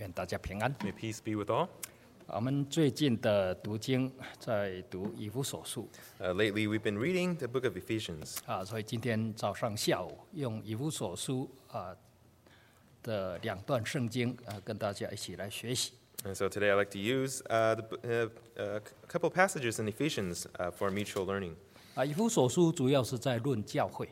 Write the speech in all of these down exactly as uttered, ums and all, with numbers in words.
愿大家平安。 May peace be with all. 我们最近的读经在读以弗所书 Uh, lately, we've been reading the book of Ephesians. 啊，所以今天早上、下午用以弗所书啊的两段圣经啊，跟大家一起来学习。 And so today I'd like to use uh, the, uh, uh, a couple passages in Ephesians uh, for mutual learning. 啊，以弗所书主要是在论教会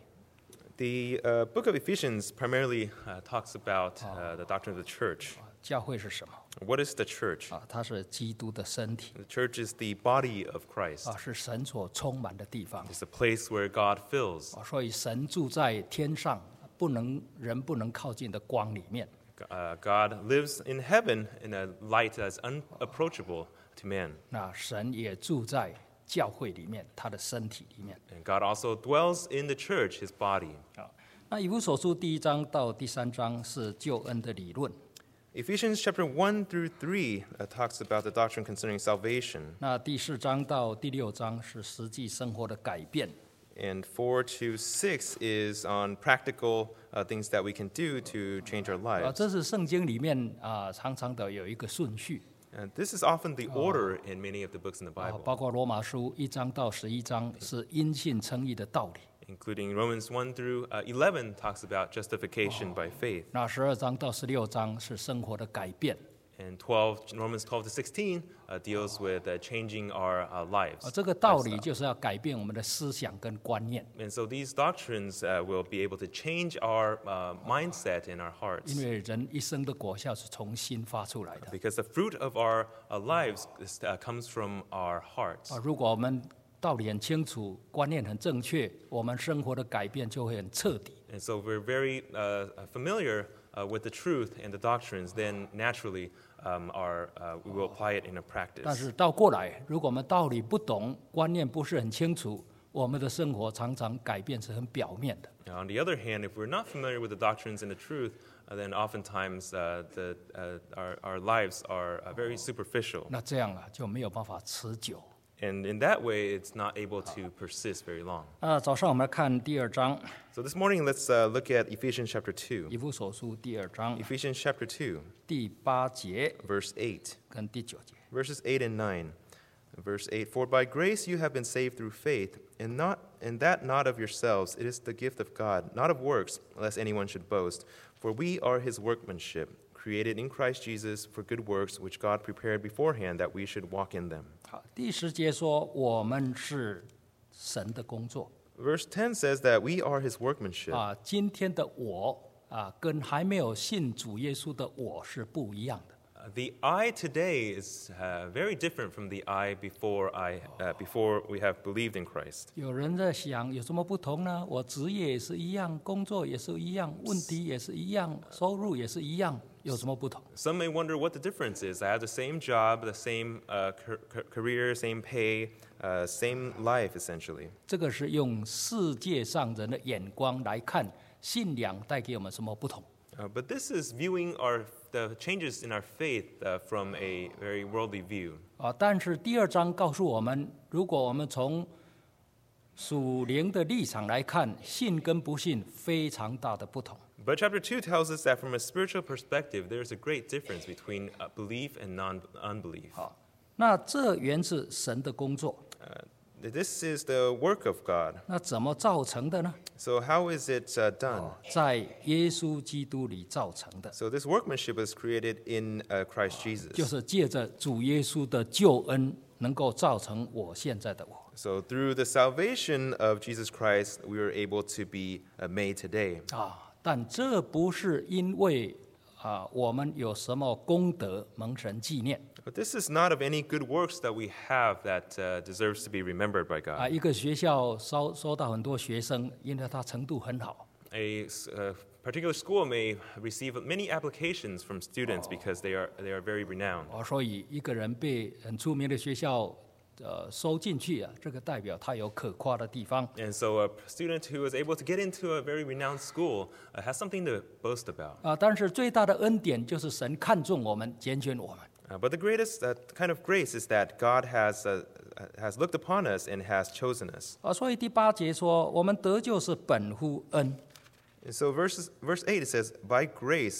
The uh, book of Ephesians primarily uh, talks about uh, the doctrine of the church. 啊，教会是什么 What is the church? 啊？它是基督的身体 The church is the body of Christ. 啊，是神所充满的地方 It's a place where God fills. 啊，所以神住在天上，不能人不能靠近的光里面。 Uh, God lives in heaven in a light that's unapproachable to man. 那神也住在教会里面，他的身体里面。 And God also dwells in the church, his body. 啊，那以弗所书第一章到第三章是救恩的理论， Ephesians chapter one through three uh, talks about the doctrine concerning salvation. 那第四章到第六章是实际生活的改变。 And four to six is on practical uh, things that we can do to change our 啊， lives. 这是圣经里面啊常常的有一个顺序 And this is often the order in many of the books in the 啊， Bible, 包括罗马书一章到十一章是因信称义的道理， including Romans one through uh, eleven talks about justification by faith. 那十二章到十六章是生活的改变 And twelve, Romans twelve to sixteen uh, deals with uh, changing our uh, 啊， lives. 这个道理就是要改变我们的思想跟观念， And so these doctrines uh, will be able to change our uh, mindset and our hearts. 因为人一生的果效是从心发出来的 Because the fruit of our uh, lives is, uh, comes from our hearts. 啊。如果我们道理很清楚，观念很正确，我们生活的改变就会很彻底。 And so we're very uh, familiar uh, with the truth and the doctrines, then naturally um, our, uh, we will apply it in a 但 practice. 是倒过来，如果我们道理不懂，观念不是很清楚，我们的生活常常改变是很表面的。 Now, on the other hand, if we're not familiar with the doctrines and the truth, uh, then oftentimes uh, the, uh, our, our lives are uh, very superficial. 那这样啊，就没有办法持久。 And in that way, it's not able to persist very long. 啊，早上我们来看第二章， So this morning, let's uh, look at Ephesians chapter 以 two. 弗所书第二章 Ephesians chapter two, 第八节 verse eight. 跟第九节。 Verses eight and nine. Verse eight, For by grace you have been saved through faith, and not and that not of yourselves, it is the gift of God, not of works, lest anyone should boast. For we are his workmanship, created in Christ Jesus for good works, which God prepared beforehand that we should walk in them. 好，第十节说我们是神的工作 Verse ten says that we are his workmanship. 啊。今天的我啊，跟还没有信主耶稣的我是不一样的。 Uh, the I today is uh, very different from the I before I uh, before we have believed in Christ. 有人在想有什么不同呢？我职业也是一样，工作也是一样，问题也是一样，收入也是一样，有什么不同？ Some may wonder what the difference is. I have the same job, the same uh, car- car- career, same pay, uh, same life, essentially. 这个是用世界上人的眼光来看信仰带给我们什么不同。 Uh, but this is viewing our the changes in our faith uh, from a very worldly view. 啊，但是第二章告诉我们，如果我们从属灵的立场来看，信跟不信非常大的不同。 But chapter two tells us that from a spiritual perspective, there's a great difference between uh, belief and non-unbelief. 好，那这原是神的工作， Uh, this is the work of God. 那怎么造成的呢？ So how is it uh, done? 在耶稣基督里造成的， So this workmanship was created in uh, Christ 就 Jesus. 是借着主耶稣的救恩，能够造成我现在的我。 So through the salvation of Jesus Christ, we were able to be uh, made today. 啊，但这不是因为啊我们有什么功德蒙神纪念 But this is not of any good works that we have that uh, deserves to be remembered by 啊。 God. 一个学校收收到很多学生，因为他程度很好， A s- uh, particular school may receive many applications from students because they are they are very renowned. 哦，所以一个人被很出名的学校呃收进去啊，这个代表他有可夸的地方。 And so a student who is able to get into a very renowned school uh, has something to boast about. 啊，但是最大的恩典就是神看重我们，拣选我们。 Uh, but the greatest uh, kind of grace is that God has uh, uh, has looked upon us and has chosen us. 啊，所以第八节说，我们得救是本乎恩。 And so verses, verse eight, it says, By grace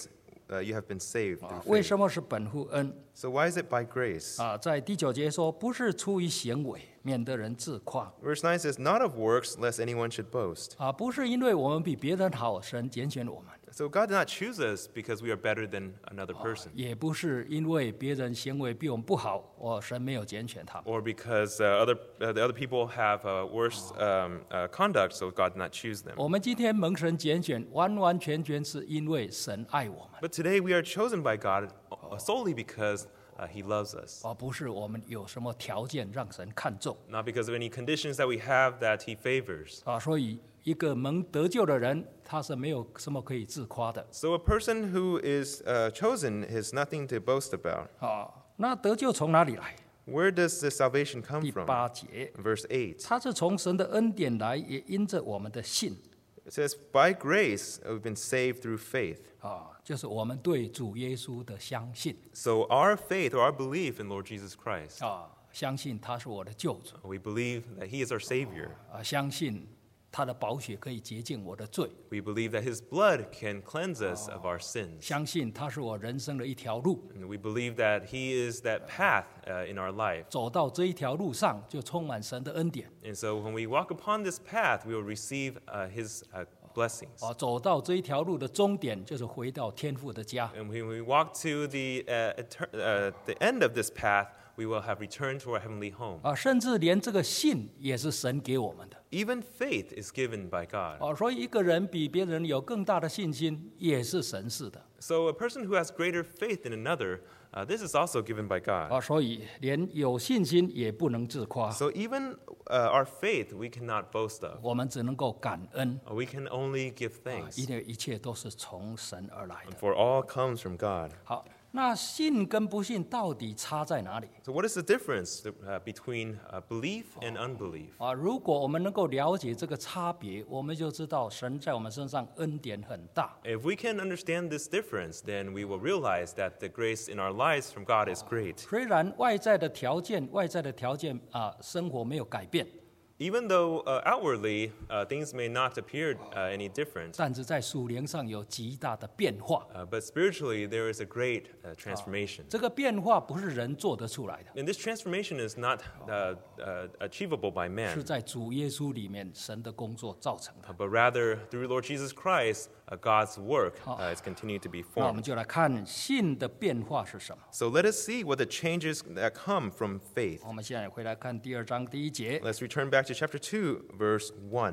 uh, you have been saved through 啊，为 faith. 什么是本乎恩？ So why is it by grace? 啊，在第九节说，不是出于行为，免得人自夸。 Verse nine says, "Not of works, lest anyone should boast." 啊，不是因为我们比别人好，神拣选我们； So God did not choose us because we are better than another person, 也不是因为别人行为比我们不好，哦，神没有拣选他们。 or because uh, other uh, the other people have uh, worse um, uh, conduct, so God did not choose them. 我们今天蒙神拣选，完完全全是因为神爱我们， But today we are chosen by God uh, solely because uh, He loves us, 而不是我们有什么条件让神看重。 not because of any conditions that we have that He favors. 啊，所以一个蒙得救的人，他是没有什么可以自夸的。 So a person who is uh, chosen has nothing to boast about. 啊，那得救从哪里来？ Where does this salvation come 第 from? 八节， Verse eight. 他是从神的恩典来，也因着我们的信。 It says, "By grace we've been saved through faith." 啊，就是我们对主耶稣的相信 So our faith or our belief in Lord Jesus Christ, 啊，相信他是我的救主 we believe that He is our Savior. 啊，相信他的宝血可以洁净我的罪， We believe that His blood can cleanse us of our sins. 相信他是我人生的一条路， And we believe that He is that path uh, in our life. 走到这一条路上就充满神的恩典 And so when we walk upon this path, we will receive uh, His uh, blessings. 啊，走到这一条路的终点就是回到天父的家 And when we walk to the, uh, eter- uh, the end of this path, we will have returned to our heavenly home. 啊，甚至连这个信也是神给我们的 Even faith is given by God. 啊，所以一个人比别人有更大的信心，也是神赐的 So a person who has greater faith than another, uh, this is also given by God. 啊，所以连有信心也不能自夸， So even uh, our faith we cannot boast of. 我们只能够感恩。 Uh, We can only give 啊， thanks. 因为一切都是从神而来的。 For all comes from God. 好，那信跟不信到底差在哪里 So what is the difference uh, between uh, belief and unbelief? 啊？如果我们能够了解这个差别，我们就知道神在我们身上恩典很大。 If we can understand this difference, then we will realize that the grace in our lives from God is great. 虽然外在的条件，外在的条件啊，生活没有改变， Even though uh, outwardly uh, things may not appear uh, any different, 但是在属灵上有极大的变化。 uh, but spiritually there is a great uh, transformation. 这个变化不是人做得出来的， And this transformation is not uh, uh, achievable by 是 man, 在主耶稣里面神的工作造成的。 uh, but rather through Lord Jesus Christ, uh, God's work uh, is continuing to be 那我们 formed. 就来看信的变化是什么。 So let us see what the changes that come from faith. 我们现在回来看第二章第一节。 Let's return back to chapter two, verse one.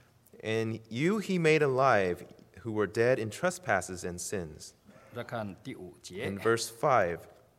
And you he made alive who were dead in trespasses and sins. 再看第五节 In，verse five,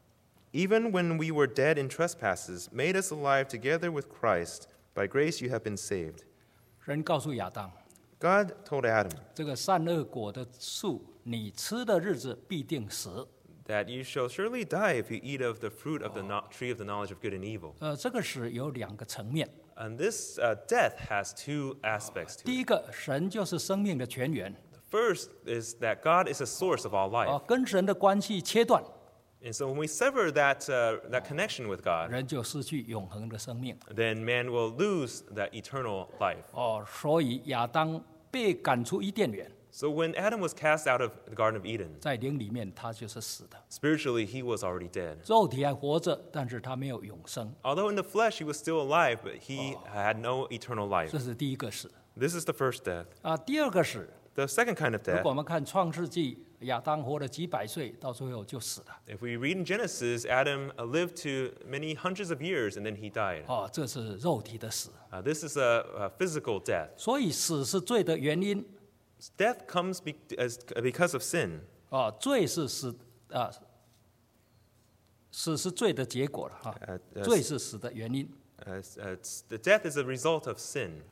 even when we were dead in trespasses, made us alive together with Christ. By grace you have been saved. 神告诉亚当， God told Adam 这个善恶果的树，你吃的日子必定死。 that you shall surely die if you eat of the fruit of the no- tree of the knowledge of good and evil. 呃，这个死有两个层面。 And this uh, death has two aspects to 第 it. 一个，神就是生命的泉源， First is that God is a source of all 啊、 life. 跟神的关系切断， And so when we sever that, uh, that connection with God, 人就失去永恒的生命。 then man will lose that eternal life. 哦，所以亚当被赶出伊甸园， So when Adam was cast out of the Garden of Eden, 在灵里面他就是死的， spiritually he was already dead. 肉体还活着，但是他没有永生， Although in the flesh he was still alive, but he had no eternal life. 这是第一个死。 This is the first death. 啊，第二个死， The second kind of 如 death, 果我们看创世纪，亚当活了几百岁，到最后就死了。 if we read in Genesis, Adam uh, lived to many hundreds of years and then he died. 哦，这是肉体的死， Uh, this is a, a physical death. 所以死是罪的原因。 Death comes be- as, because of sin. 哦，罪是死啊，死是罪的结果了哈， Uh, uh, 罪是死的原因。 uh, uh, it's- the death is a result of sin.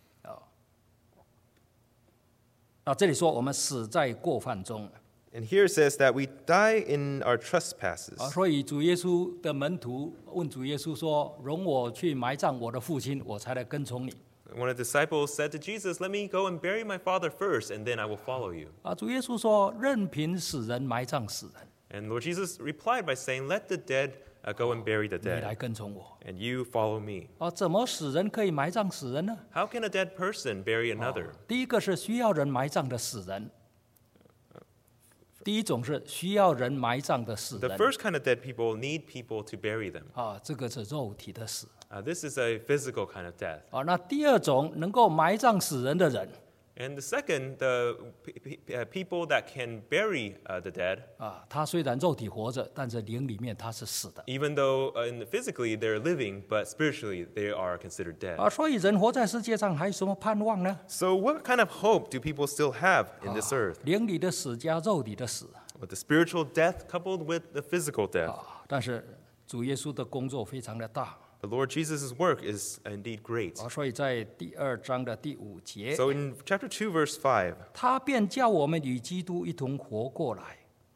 啊，这里说我们死在过犯中 And here it says that we die in our trespasses. 啊，所以主耶稣的门徒问主耶稣说：“容我去埋葬我的父亲，我才来跟从你。 One of the disciples said to Jesus, "Let me go and bury my father first, and then I will follow you." ” 啊，主耶稣说：“任凭死人埋葬死人， And Lord Jesus replied by saying, "Let the dead uh, go and bury the 你来 dead, 跟从我。 and you follow me." ” 啊，怎么死人可以埋葬死人呢？ How can a dead person bury another? 第一个是需要人埋葬的死人， 第一种是需要人埋葬的死 The 人 first kind of dead people need people to bury them. 啊，这个是肉体的死 Uh, this is a physical kind of death. 啊。那第二种能够埋葬死人的人 And the second, the p- p- uh, people that can bury uh, the dead, 啊，他虽然肉体活着，但是灵里面他是死的 even though uh, in physically they're living, but spiritually they are considered dead. 啊。所以人活在世界上还有什么盼望呢？ So what kind of hope do people still have in this earth? 灵里的死加肉体的死 With the spiritual death coupled with the physical death. 啊。但是主耶稣的工作非常的大 The Lord Jesus' work is indeed great. 啊，所以在第二章的第五节， So in chapter two, verse five, 他便叫我们与基督一同活过来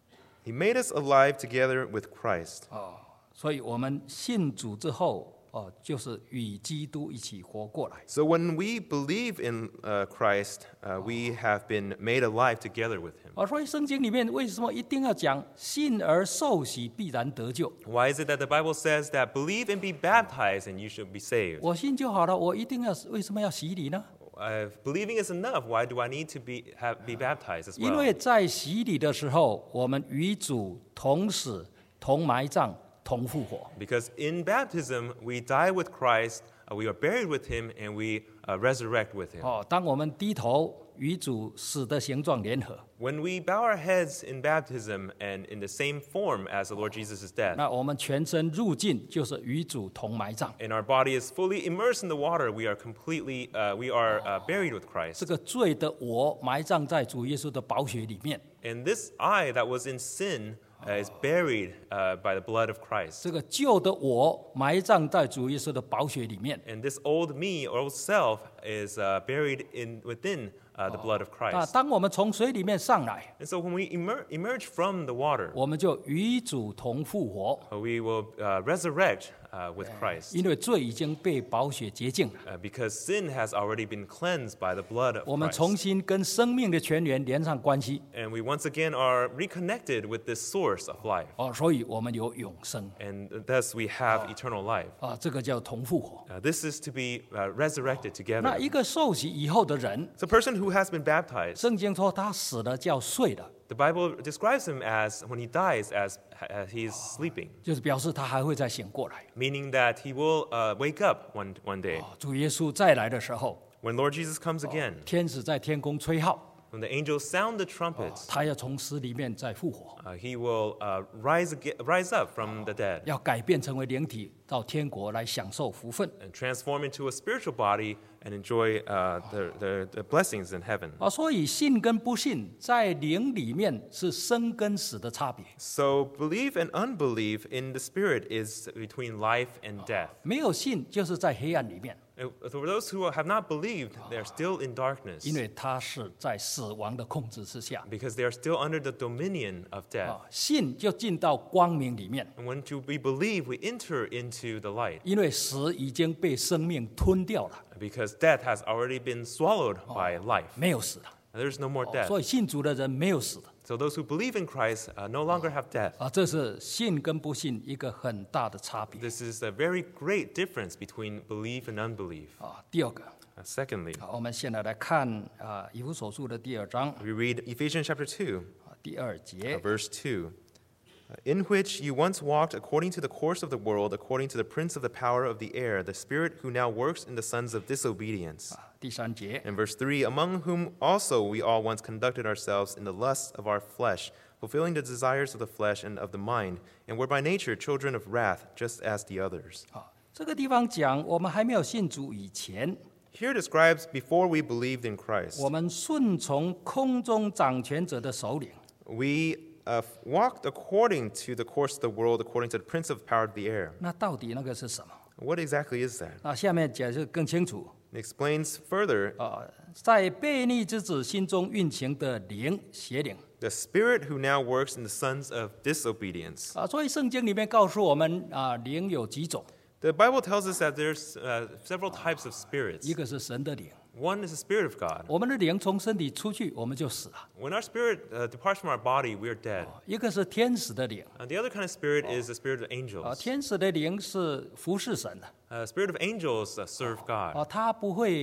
He made us alive together with Christ. 啊。所以我们信主之后哦，就是与基督一起活过来。 So when we believe in uh, Christ, uh, we have been made alive together with Him. 啊，所以圣经里面为什么一定要讲信而受洗必然得救？ Why is it that the Bible says that believe and be baptized and you should be saved? 我信就好了，我一定要为什么要洗礼呢？ Uh, if believing is enough, why do I need to be, have, be baptized as 因 well? 为在洗礼的时候，我们与主同死、同埋葬、同复活。 Because in baptism, we die with Christ, uh, we are buried with Him, and we uh, resurrect with Him. 哦，当我们低头与主死的形状联合， When we bow our heads in baptism and in the same form as the Lord Jesus' death, 那我们全身入境就是与主同埋葬。 and our body is fully immersed in the water, we are completely, uh, we are uh, buried with 这 Christ. 个罪的我埋葬在主耶稣的宝血里面， And this I that was in sin uh, is buried uh, by the blood of Christ. 这个旧的我埋葬在主耶稣的宝血里面。 And this old me, old self, is uh, buried in within uh, the blood of 那 Christ. 当我们从水里面上来， And so when we emer- emerge from the water, 我们就与主同复活， uh, we will uh, resurrect uh, with Christ 因为罪已经被宝血洁净了。 uh, because sin has already been cleansed by the blood of 我们 Christ. 重新跟生命的泉源连上关系 And we once again are reconnected with this source of life. 哦，所以我们有永生 And thus we have eternal life. 啊，这个叫同复活。 Uh, this is to be uh, resurrected 那 together. 一个受洗以后的人， So a person who has been baptized, 圣经说他死了叫睡了， the Bible describes him as, when he dies, as, as he's sleeping, 就是表示他还会再醒过来。 meaning that he will uh, wake up one, one day. 哦，主耶稣再来的时候， When Lord Jesus comes again, 天使在天空吹号， when the angels sound the trumpets, 他要从死里面再复活， uh, he will uh, rise, again, rise up from the dead 要改变成为灵体，到天国来享受福分。 and transform into a spiritual body and enjoy uh, the, the, the blessings in heaven. 啊，所以信跟不信在灵里面是生跟死的差别。 So belief and unbelief in the Spirit is between life and death. 没有信就是在黑暗里面， And for those who have not believed, they're still in darkness 因为他是在死亡的控制之下。 because they are still under the dominion of death. 啊，信就进到光明里面， And when to- we believe, we enter into the light 因为死已经被生命吞掉了， because death has already been swallowed by life. 没有死了。 There's no more death. 所以信主的人没有死的。 So those who believe in Christ uh, no longer have death. 啊，这是信跟不信一个很大的差别。 This is a very great difference between belief and unbelief. 啊，第二个， Uh, secondly, 好，我们现在来看啊，以弗所书的第二章 we read Ephesians chapter two, 啊第二 uh, 节。 verse two. Uh, In which you once walked according to the course of the world, according to the prince of the power of the air, the spirit who now works in the sons of disobedience. 啊，第三节。 And verse three, among whom also we all once conducted ourselves in the lusts of our flesh, fulfilling the desires of the flesh and of the mind, and were by nature children of wrath, just as the others. 啊，这个地方讲，我们还没有信主以前， Here describes before we believed in Christ, 我们顺从空中掌权者的首领。 we uh, walked according to the course of the world, according to the prince of the power of the air. 那到底那个是什么？ What exactly is that? 那下面解释更清楚。 It explains further 啊，在悖逆之子心中运行的灵邪灵 the spirit who now works in the sons of disobedience. 啊，所以圣经里面告诉我们啊，灵有几种， The Bible tells us that there's uh, several types of spirits. 一个是神的灵， One is the spirit of God. 我们的灵从身体出去，我们就死了； When our spirit uh, departs from our body, we are dead. 一个是天使的灵 And the other kind of spirit is the spirit of 啊， angels. 天使的灵是服侍神的 Uh, spirit of angels uh, serve God. 啊，他不会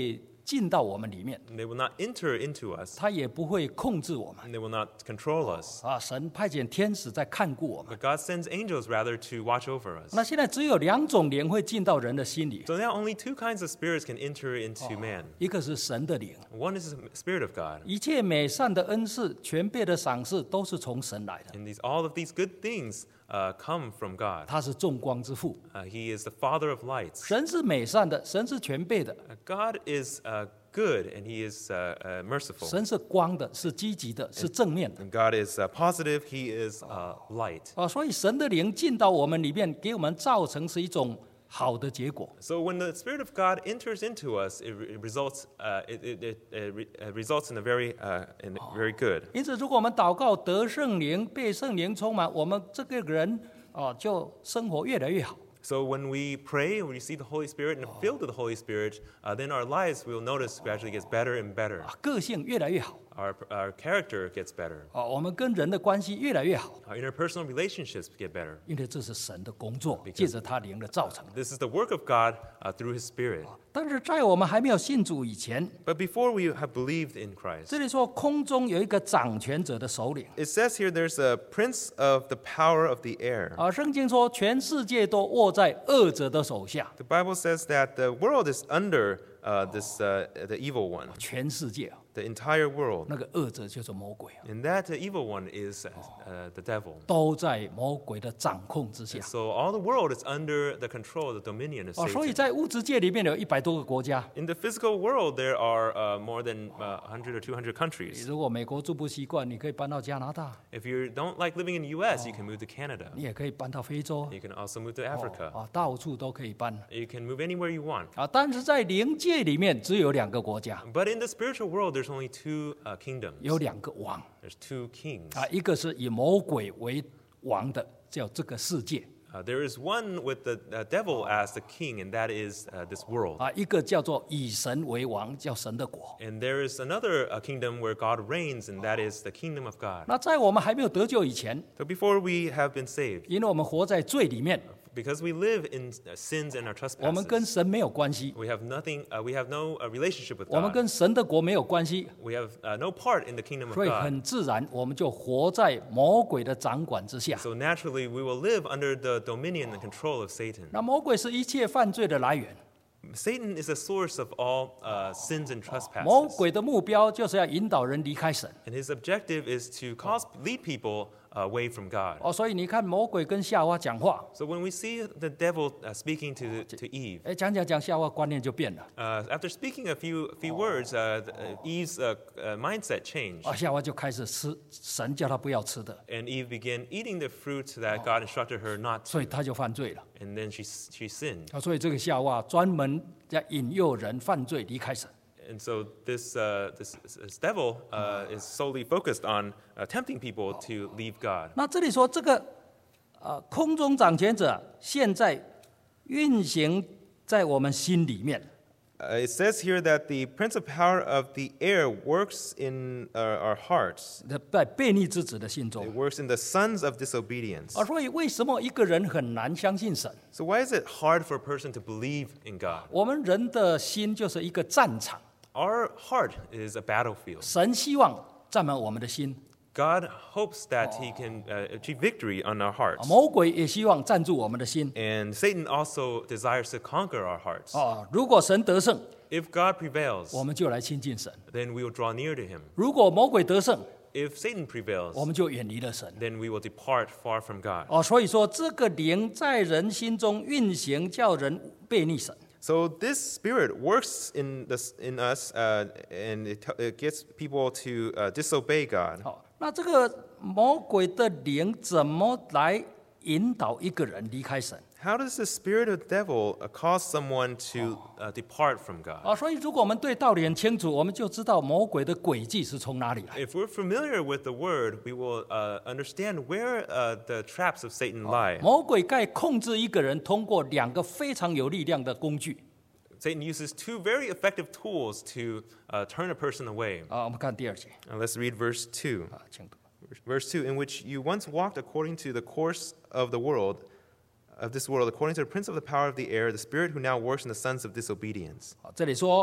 进到我们里面， And they will not enter into us. 他也不会控制我们 And they will not control us. 啊。神派遣天使在看顾我们。 But God sends angels rather to watch over us. 那现在只有两种灵会进到人的心里， So now only two kinds of spirits can enter into man. 一个是神的灵， One is the spirit of God. 一切美善的恩赐、全备的赏赐都是从神来的， And these, all of these good things uh, come from God. 他是众光之父。 Uh, he is the Father of lights. 神是美善的，神是全备的， Uh, God is uh, good and He is uh, uh, merciful. 神是光的，是积极的，是正面的。 And God is uh, positive. He is uh, light. 啊，所以神的灵进到我们里面，给我们造成是一种好的结果。 So when the Spirit of God enters into us, it, re- it results uh, it, it, it, uh, re- uh, results in a very uh, in a very good. 因此，如果我们祷告得圣灵、被圣灵充满，我们这个人啊，就生活越来越好。 So when we pray and we receive the Holy Spirit and are filled with the Holy Spirit, uh, then our lives, we will notice, gradually gets better and better. 啊，个性越来越好 Our, our character gets better. 啊，我们跟人的关系越来越好， Our interpersonal relationships get better. 因为这是神的工作，借着他灵的造成的。 This is the work of God uh, through His Spirit. 但是在我们还没有信主以前， But before we have believed in Christ, 这里说空中有一个掌权者的首领 it says here there's a prince of the power of the air. 啊，圣经说全世界都握在恶者的手下， The Bible says that the world is under uh, this uh, the evil one, 全世界啊 the entire world. 那个恶者就是魔鬼啊， And that uh, evil one is uh, uh, the devil. 都在魔鬼的掌控之下 So all the world is under the control, the dominion of 哦，所以 Satan. 在物质界里面有一百多个国家。 In the physical world, there are uh, more than uh, one hundred or two hundred countries. 如果美国住不习惯，你可以搬到加拿大， If you don't like living in the U S, you can move to Canada. 你也可以搬到非洲， You can also move to Africa. 啊，到处都可以搬 You can move anywhere you want. 啊。但是在灵界里面只有两个国家， But in the spiritual world, there's only two uh, kingdoms. 有两个王 There's two kings. 啊，一个是以魔鬼为王的，叫这个世界 Uh, there is one with the uh, devil as the king, and that is uh, this world. 啊，一个叫做以神为王，叫神的国。 And there is another uh, kingdom where God reigns, and that is the kingdom of God. 那在我们还没有得救以前， So before we have been saved, 因为我们活在罪里面， because we live in uh, sins and our 我们跟 trespasses, 神没有关系， we have nothing. Uh, we have no uh, relationship with 我们 God. 跟神的国没有关系， We have uh, no part in the kingdom of 所以 God. 很自然我们就活在魔鬼的掌管之下。 So naturally, we will live under the dominion and control of Satan. 那魔鬼是一切犯罪的来源， Satan is the source of all uh, sins and 魔 trespasses. 鬼的目标就是要引导人离开神。 And his objective is to cause lead people away from God. 哦，所以你看魔鬼跟夏娃讲话， So when we see the devil uh, speaking to to Eve, 哎，讲讲讲，夏娃观念就变了。 uh, after speaking a few few words, uh, the- uh, Eve's uh, uh, mindset changed, 啊，夏娃就开始吃神叫她不要吃的， and Eve began eating the fruit that God instructed her not to, 所以她就犯罪了。 and then she she sinned. 啊，所以这个夏娃专门在引诱人犯罪离开神。 And so this uh, this, this devil uh, is solely focused on uh, tempting people to leave God. 那这里说这个呃空中掌权者现在运行在我们心里面， Uh, it says here that the prince of power of the air works in uh, our hearts. 在悖逆之子的心 It 中。 works in the sons of disobedience. 啊，所以为什么一个人很难相信神？ So why is it hard for a person to believe in God? 我们人的心就是一个战场， Our heart is a battlefield. 神希望占满我们的心， God hopes that He can uh, achieve victory on our 啊 hearts. 魔鬼也希望占住我们的心。 And Satan also desires to conquer our hearts. 啊，如果神得胜， If God prevails, 我们就来亲近神； then we will draw near to Him. 如果魔鬼得胜， If Satan prevails, 我们就远离了神。 then we will depart far from God. 哦，所以说这个灵在人心中运行，叫人背逆神。 So this spirit works in, this, in us, uh, and it, it gets people to uh, disobey God. 好，那这个魔鬼的灵怎么来引导一个人离开神？ How does the spirit of the devil uh, cause someone to uh, depart from God? 啊，所以如果我们对道理很清楚，我们就知道魔鬼的诡计是从哪里来。 If we're familiar with the word, we will uh, understand where uh, the traps of Satan lie. 魔鬼该控制一个人，通过两个非常有力量的工具。 Satan uses two very effective tools to uh, turn a person away. 啊，我们看第二节 Now let's read verse two. 啊，请读。 Verse two, in which you once walked according to the course of the world, of this world, according to the prince of the power of the air, the spirit who now works in the sons of disobedience. 好，这里说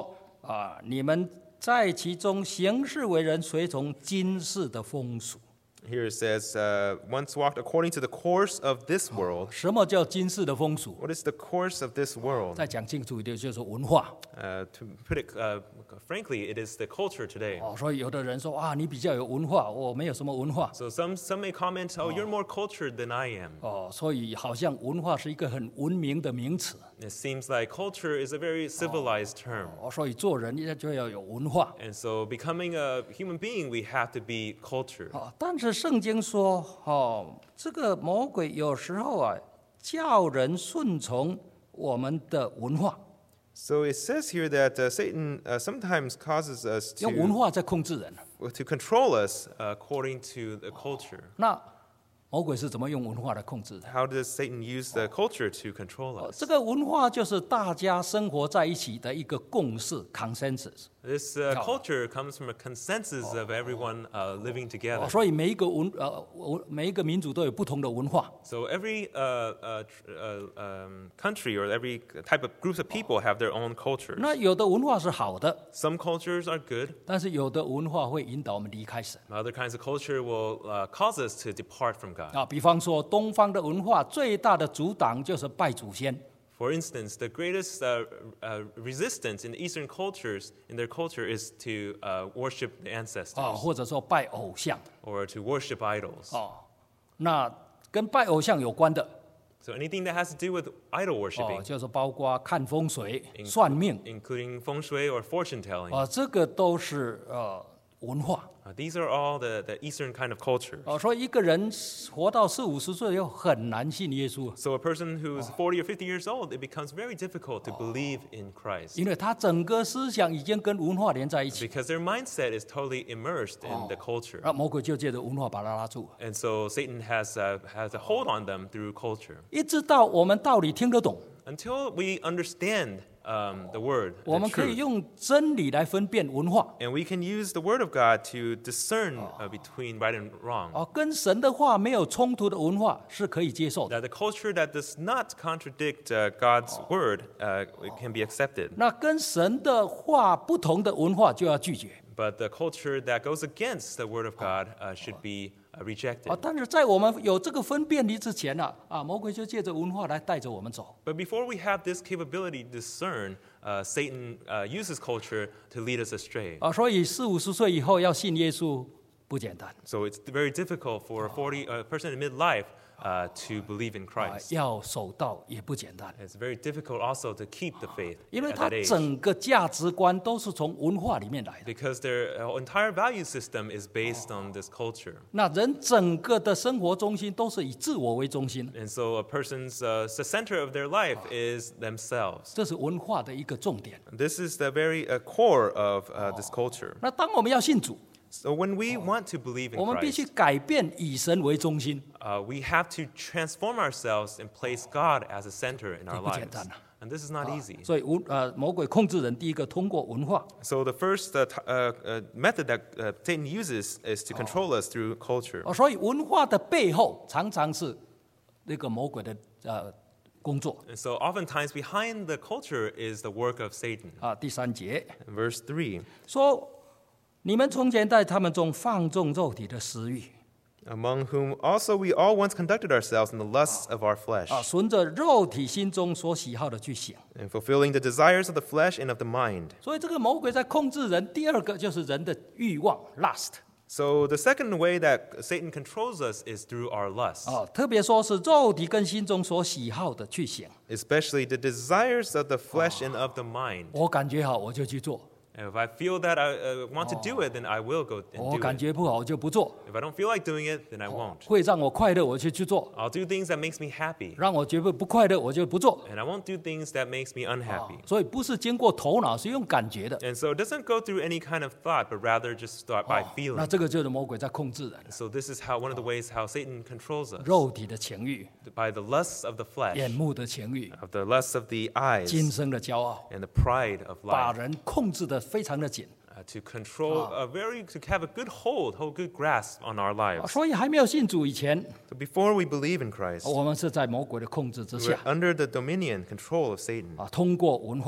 啊，你们在其中行事为人，随从今世的风俗。 Here it says, uh, once walked according to the course of this world. 什么叫今世的风俗？ What is the course of this world? 再讲清楚一点，就是文化。 Uh, to put it uh, frankly, it is the culture today. 哦，所以有的人说啊，你比较有文化，我没有什么文化。 So some, some may comment, oh, you're more cultured than I am. 哦，所以好像文化是一个很文明的名词。 It seems like culture is a very civilized term. 哦，所以做人就要有文化。 And so becoming a human being, we have to be cultured. 哦，但是圣经说，哦，这个魔鬼有时候啊，叫人顺从我们的文化， So it says here that uh, Satan uh, sometimes causes us 用文 to, 化在控制人。 to control us uh, according to the culture. 那魔鬼是怎么用文化来控制的？ How does Satan use the culture to control 哦， us? 这个文化就是大家生活在一起的一个共识 （consensus）。 This uh, culture comes from a consensus of everyone uh, living 哦， together. 所以每一个文呃文每一个民族都有不同的文化。 So every uh, uh, tr- uh, um, country or every type of groups of people have their own cultures. 那有的文化是好的， Some cultures are good. 但是有的文化会引导我们离开神 Other kinds of culture will uh, cause us to depart from God. 啊。比方说，东方的文化最大的阻挡就是拜祖先。 For instance, the greatest uh, uh, resistance in the Eastern cultures, in their culture, is to uh, worship the ancestors 啊，或者说拜偶像 or to worship idols. 哦。那跟拜偶像有关的 So anything that has to do with idol 哦， worshiping, 就是包括看风水、算命 including feng shui or fortune telling, 啊，这个都是呃文化 uh, these are all the, the Eastern kind of culture. 哦。所以一个人活到四五十岁又很难信耶稣， So a person who's forty or fifty years old, it becomes very difficult to believe in Christ 因为他整个思想已经跟文化连在一起， because their mindset is totally immersed in the culture. 那魔鬼就借着文化把他拉住， And so Satan has, uh, has a hold on them through culture. 一直到我们道理听得懂， Until we understand um, the word, 我 the 们可以 truth, 用真理来分辨文化 and we can use the word of God to discern uh, between right and wrong. 哦，跟神的话没有冲突的文化是可以接受的。 That the culture that does not contradict uh, God's word uh, it can be accepted. 那跟神的话不同的文化就要拒绝 But the culture that goes against the word of God uh, should be uh, rejected. 啊。但是在我们有这个分辨力之前呢，啊，魔鬼就借着文化来带着我们走。 But before we have this capability to discern, uh, Satan uh, uses culture to lead us astray. 啊，所以四五十岁以后要信耶稣不简单 So it's very difficult for a forty a person in midlife uh, to believe in 啊， Christ. 要守道也不简单， It's very difficult also to keep the faith 因为 at 他 that age 整个价值观都是从文化里面来的。 because their uh, entire value system is based on this culture. 那人整个的生活中心都是以自我为中心， And so a person's uh, the center of their life is themselves. 这是文化的一个重点。 This is the very uh, core of uh, this culture. 那当我们要信主， So when we want to believe in 我们必须 Christ, 改变以神为中心。 uh, we have to transform ourselves and place God as a center in our 这不简 lives. 单啊。 And this is not easy. 所以文呃魔鬼控制人，第一个通过文化， So the first uh, t- uh, uh, method that uh, Satan uses is to control us through culture. 哦，所以文化的背后常常是那个魔鬼的呃工作 And so oftentimes behind the culture is the work of Satan. 啊。第三节 In verse three, 说，你们从前在他们中放纵肉体的私欲 among whom also we all once conducted ourselves in the lusts of our flesh, 啊，顺着肉体心中所喜好的去行。 and fulfilling the desires of the flesh and of the mind. 所以这个魔鬼在控制人，第二个就是人的欲望 （lust） So the second way that Satan controls us is through our lusts, 啊，特别说是肉体跟心中所喜好的去行。 especially the desires of the flesh and of the mind. 我感觉好，我就去做； And if I feel that I uh, want to do it, then I will go and 我 do 感 it. 觉不好，我就不做。 If I don't feel like doing it, then I won't. 会让我快乐，我就去做； I'll do things that makes me happy, 让我觉得不快乐，我就不做。 and I won't do things that makes me unhappy. 所以不是经过头脑，是用感觉的。 And so it doesn't go through any kind of thought, but rather just start by 那 feeling. 这个就是魔鬼在控制人， So this is how one of the ways how Satan controls us, 肉体的情欲、 by the lusts of the 眼 flesh, 目的情欲、 of the lusts of the eyes, 今生的骄傲， and the pride of 把 life, 人控制的非常的紧。 uh, to control a very to have a good hold, hold good grasp on our 啊 lives. 所以还没有信主以前， So before we believe in Christ, 我们是在魔鬼的控制之 we're 下 under the dominion control of Satan 啊，通过文化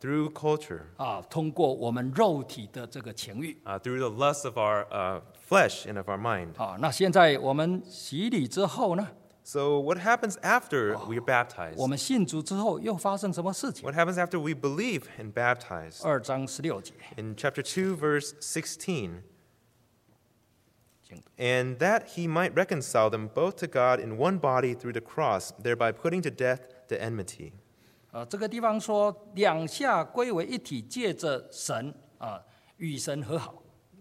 through culture, 啊，通过我们肉体的这个情欲 uh, through the lust of our uh, flesh and of our mind. 啊。那现在我们洗礼之后呢， So what happens after we are baptized? 我们信主之后又发生什么事情？ What happens after we believe and baptize? 二章十六节， In chapter two, verse sixteen, and that he might reconcile them both to God in one body through the cross, thereby putting to death the enmity. 啊，这个地方说两下归为一体，借着神啊与神和好。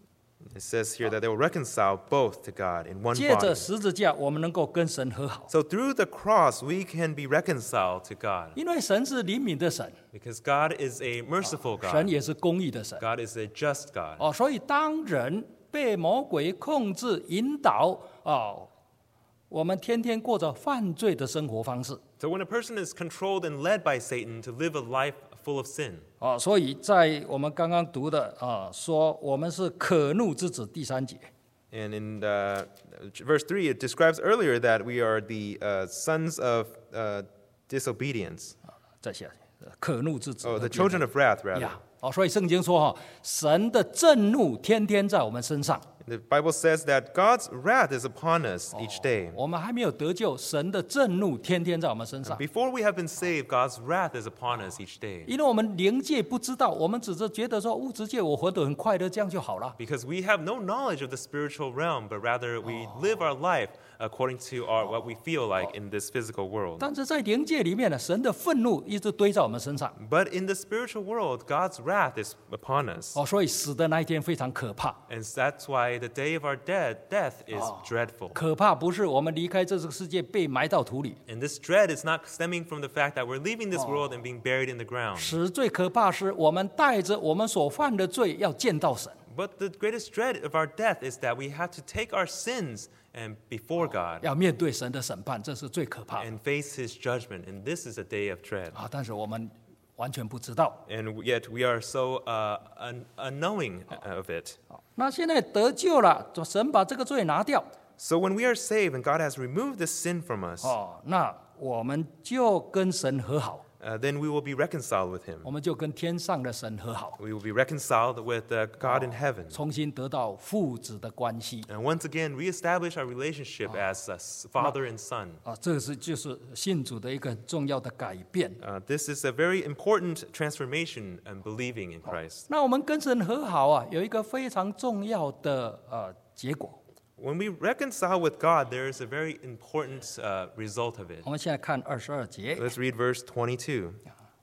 It says here that they will reconcile both to God in one 借着 body. 十字架，我们能够跟神和好， So through the cross, we can be reconciled to God 因为神是怜悯的神， because God is a merciful 神 God. 也是公义的神。 God is a just God. 哦，所以当人被魔鬼控制、引导，哦，我们天天过着犯罪的生活方式。 So when a person is controlled and led by Satan to live a life full of sin, 哦，所以在我们刚刚读的啊，说我们是可怒之子，第三节。 and in uh, verse three, it describes earlier that we are the uh, sons of uh, disobedience. 再下，可怒之子。 Oh, the children of wrath, rather. 呀，哦，所以圣经说哈，神的震怒天天在我们身上。 The Bible says that God's wrath is upon us each day. 我们还没有得救，神的震怒天天在我们身上。 Before we have been saved, God's wrath is upon us each day. 因为我们灵界不知道，我们只是觉得说物质界我活得很快乐，这样就好了。 Because we have no knowledge of the spiritual realm, but rather we live our life according to our, what we feel like in this physical world. 但是在灵界里面呢，神的愤怒一直堆在我们身上。 But in the spiritual world, God's wrath is upon us. 哦，所以死的那一天非常可怕。 And that's why the day of our dead, death is dreadful. 可怕不是我们离开这个世界被埋到土里， And this dread is not stemming from the fact that we're leaving this world and being buried in the ground. 死最可怕是我们带着我们所犯的罪要见到神。 But the greatest dread of our death is that we have to take our sins and before God 要面对神的审判，这是最可怕的 and face his judgment. And this is a day of dread. 啊！但是我们完全不知道。 And yet we are so uh, un- unknowing of it. 那现在得救了，神把这个罪拿掉 So when we are saved and God has removed this sin from us, 哦，那我们就跟神和好， uh, then we will be reconciled with him. 我们就跟天上的神和好， We will be reconciled with uh, God in heaven. 重新得到父子的关系 And once again, reestablish our relationship as uh, s- father and son. 啊！这个是就是信主的一个很重要的改变。 Uh, this is a very important transformation and believing in Christ. 那我们跟神和好啊，有一个非常重要的呃结果。 When we reconcile with God, there is a very important uh, result of it. 我们现在看二十二节， Let's read verse twenty-two.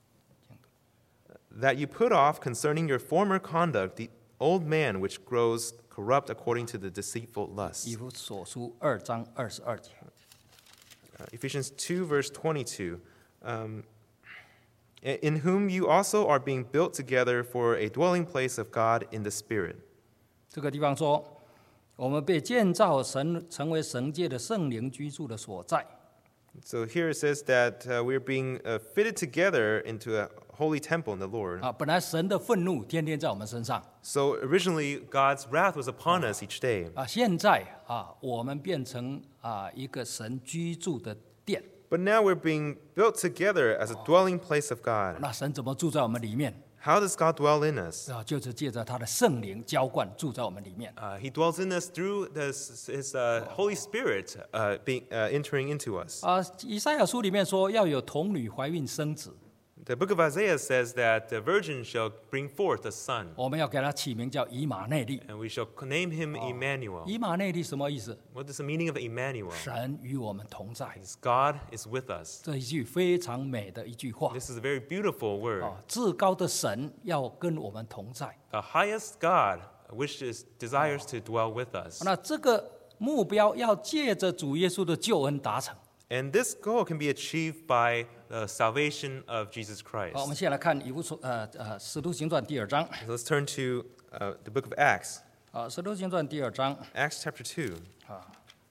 That you put off concerning your former conduct the old man which grows corrupt according to the deceitful 以 lusts. 弗所书二章二十二节。 Uh, Ephesians two, verse twenty-two. Um, in whom you also are being built together for a dwelling place of God in the Spirit. 这个地方说，我们被建造神成为神界的圣灵居住的所在。 So here it says that uh, we're being uh, fitted together into a holy temple in the Lord. 啊，本来神的愤怒天天在我们身上 So originally, God's wrath was upon us each day. 啊，现在啊，我们变成啊一个神居住的殿。 But now we're being built together as a dwelling place of God. 那神怎么住在我们里面？ How does God dwell in us? 啊，就是借着他的圣灵浇灌住在我们里面。 Uh, he dwells in us through this, His uh, Holy Spirit uh, being, uh, entering into us. 啊，以赛亚书里面说要有童女怀孕生子， The book of Isaiah says that the virgin shall bring forth a son, 我们要给他起名叫以马内利。 and we shall name him Emmanuel. 以马内利什么意思？ What is the meaning of Emmanuel? 神与我们同在。 It's God is with us. 这一句非常美的一句话。 This is a very beautiful word. 啊，至高的神要跟我们同在。 The highest God wishes, desires to dwell with us. 那这个目标要借着主耶稣的救恩达成。 And this goal can be achieved by the salvation of Jesus 好，我们 Christ. 先来看以弗所呃呃使徒行传第二章 So let's turn to uh, the book of Acts, 啊，使徒行传第二章 Acts chapter two. 啊，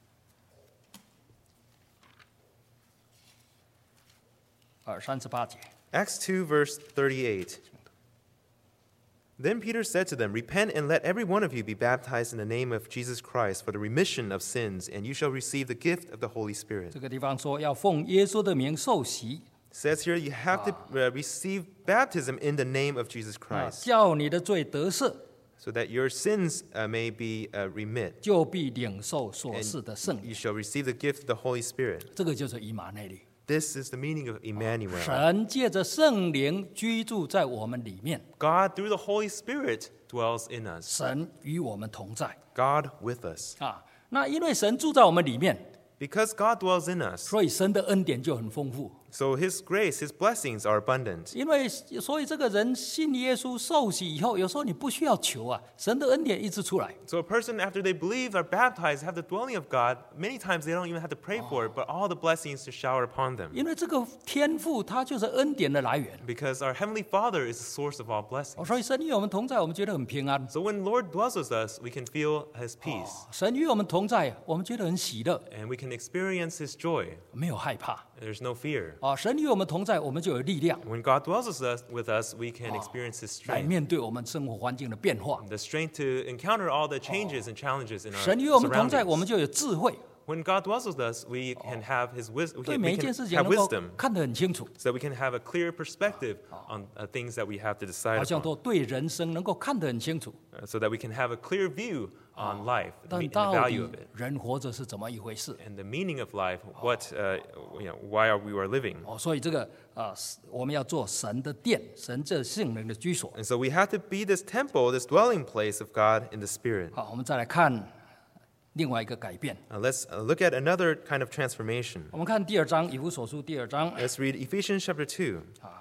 二三十八节。 Acts two, verse thirty-eight. Then Peter said to them, Repent and let every one of you be baptized in the name of Jesus Christ for the remission of sins, and you shall receive the gift of the Holy Spirit. 这个地方说要奉耶稣的名受洗， says here you have to uh, receive baptism in the name of Jesus 啊， Christ, 叫你的罪得赦， so that your sins uh, may be uh, remit, 就必领受所赐的圣 you 灵。 shall receive the gift of the Holy Spirit. 这个就是以马内利， This is the meaning of Emmanuel. 神借着圣灵居住在我们里面， God, through the Holy Spirit, dwells in us. 神与我们同在 God with us. 啊。那因为神住在我们里面， Because God dwells in us, 所以神的恩典就很丰富。 so His grace, His blessings are abundant. 因为所以这个人信耶稣受洗以后，有时候你不需要求啊，神的恩典一直出来。 So a person, after they believe, are baptized, have the dwelling of God, many times they don't even have to pray for it, but all the blessings to shower upon them. 因为这个天父他就是恩典的来源， Because our Heavenly Father is the source of all 哦 blessings. 所以神与我们同在，我们觉得很平安。 So when Lord dwells with us, we can feel His peace, 神与我们同在，我们觉得很喜乐， and we can experience His joy. 没有害怕。 There's no fear. 啊，神与我们同在，我们就有力量 When God dwells with us, with us, we can experience His 来 strength. 面对我们生活环境的变化。 The strength to encounter all the changes and challenges in our 神与我们同在，我们 surroundings. 就有智慧， When God dwells with us, we can have His wisdom. We 对 can, 每 we 一件 can 事情 have 能够 wisdom, 看得很清楚， so that we can have a clear perspective on uh, things that we have to 好 decide 像 upon, 都对人生能够看得很清楚。 uh, so that we can have a clear view on life and 但 the 到 value 底 of it, 人活着是怎么一回事？ and the meaning of life. What, uh, you know, why are we are living? 哦，所以这个啊、我们要做神的殿，神这圣灵的居所。 And so we have to be this temple, this dwelling place of God in the Spirit. 好，我们再来看另外一个改变。 Uh, let's uh, look at another kind of transformation. 我们看第二章以弗所书第二章 Let's read Ephesians chapter two.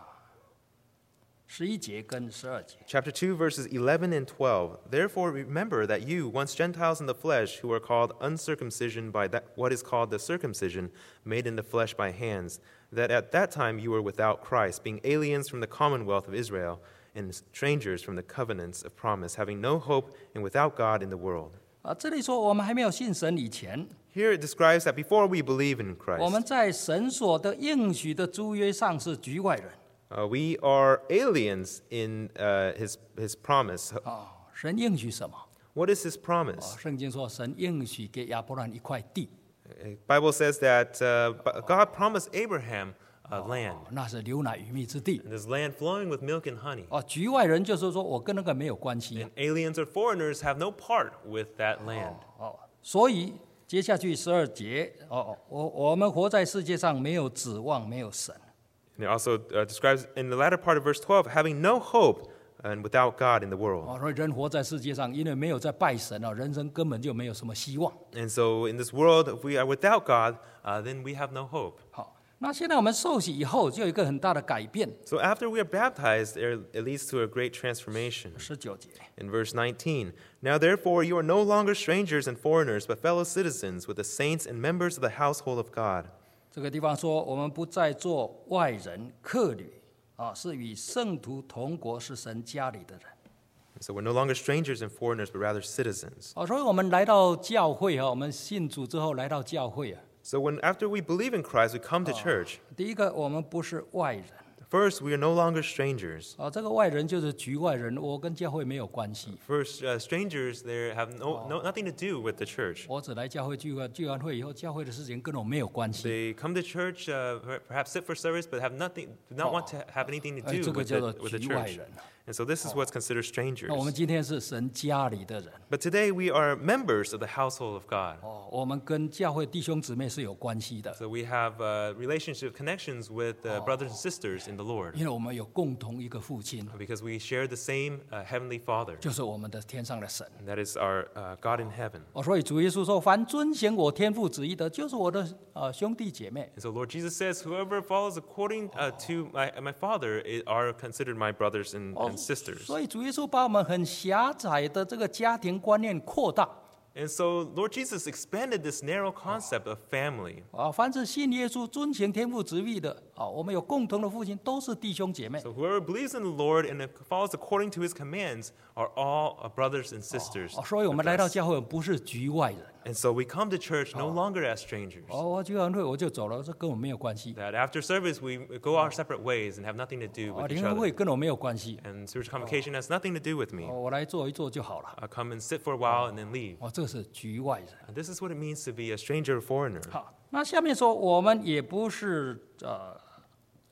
十一节跟十二节。 Chapter two, verses eleven and twelve. Therefore, remember that you, once Gentiles in the flesh, who are called uncircumcision by that, what is called the circumcision, made in the flesh by hands, that at that time you were without Christ, being aliens from the commonwealth of Israel, and strangers from the covenants of promise, having no hope and without God in the world. 啊，这里说我们还没有信神以前， Here it describes that before we believe in 我们 Christ, 在神所的应许的租约上是局外人。 uh, we are aliens in uh, his, his promise. 啊，神应许什么？ What is his 啊， promise? 圣经说神应许给亚伯兰一块地， Uh, Bible says that uh, God promised Abraham a land. 那是流奶与蜜之地。 And this land flowing with milk and honey. 啊，局外人就是说我跟那个没有关系。 And aliens or foreigners have no part with that land. 哦，所以接下去十二节，哦，我我们活在世界上没有指望，没有神。 And it also uh, describes in the latter part of verse twelve, having no hope and without God in the world. 哦，所以人活在世界上，因为没有在拜神啊，人生根本就没有什么希望。 And so in this world, if we are without God, uh, then we have no hope. 好，那现在我们受洗以后，就有一个很大的改变。 So after we are baptized, there- it leads to a great transformation. 十九节， In verse nineteen, now therefore you are no longer strangers and foreigners, but fellow citizens with the saints and members of the household of God. 这个地方说，我们不再做外人客旅，啊，是与圣徒同国，是神家里的人。 So we're no longer strangers and foreigners, but rather citizens. 哦，所以我们来到教会啊，我们信主之后来到教会啊， So when after we believe in Christ, we come to church. 第一个我们不是外人。 First, we are no longer strangers. 啊，这个外人就是局外人，我跟教会没有关系， First, uh, strangers there have no, no nothing to do with the church. 我只来教会聚会，聚完会以后，教会的事情跟我没有关系。 They come to church, uh, per- perhaps sit for service, but have nothing, do not want to have anything to 哎， do 这个 with 叫 the, 做 with the 局外 church. 人。 And so this is what's considered strangers. 那我们今天是神家里的人， But today we are members of the household of God. 哦，我们跟教会弟兄姊妹是有关系的， So we have uh, relationship connections with uh, brothers and sisters in the Lord 因为我们有共同一个父亲， because we share the same uh, heavenly Father. 就是我们的天上的神。 And that is our uh, God in heaven. 哦，所以主耶稣说：“凡遵行我天父旨意的，就是我的呃兄弟姐妹。 And so Lord Jesus says, whoever follows according uh, to my, my Father i- are considered my brothers and, and sisters. 所以主耶稣把我们很狭窄的这个家庭观念扩大 And so Lord Jesus expanded this narrow concept of family. 啊，凡是信耶稣、遵行天父旨意的啊，我们有共同的父亲，都是弟兄姐妹。 So whoever believes in the Lord and follows according to his commands are all uh, brothers and sisters. 哦，所以我们 with 来到 us. 教会，我们不是局外人。 And so we come to church no longer as strangers. 哦，我聚完会我就走了，这跟我没有关系。 That after service we go our separate ways and have nothing to do 哦， with 联 each 合会 other. 跟我没有关系。 And spiritual convocation has nothing to do with me. 哦，我来坐一坐就好了。 I come and sit for a while and then leave. 哦，这个是局外人。 And this is what it means to be a stranger or foreigner. 好，那下面说我们也不是呃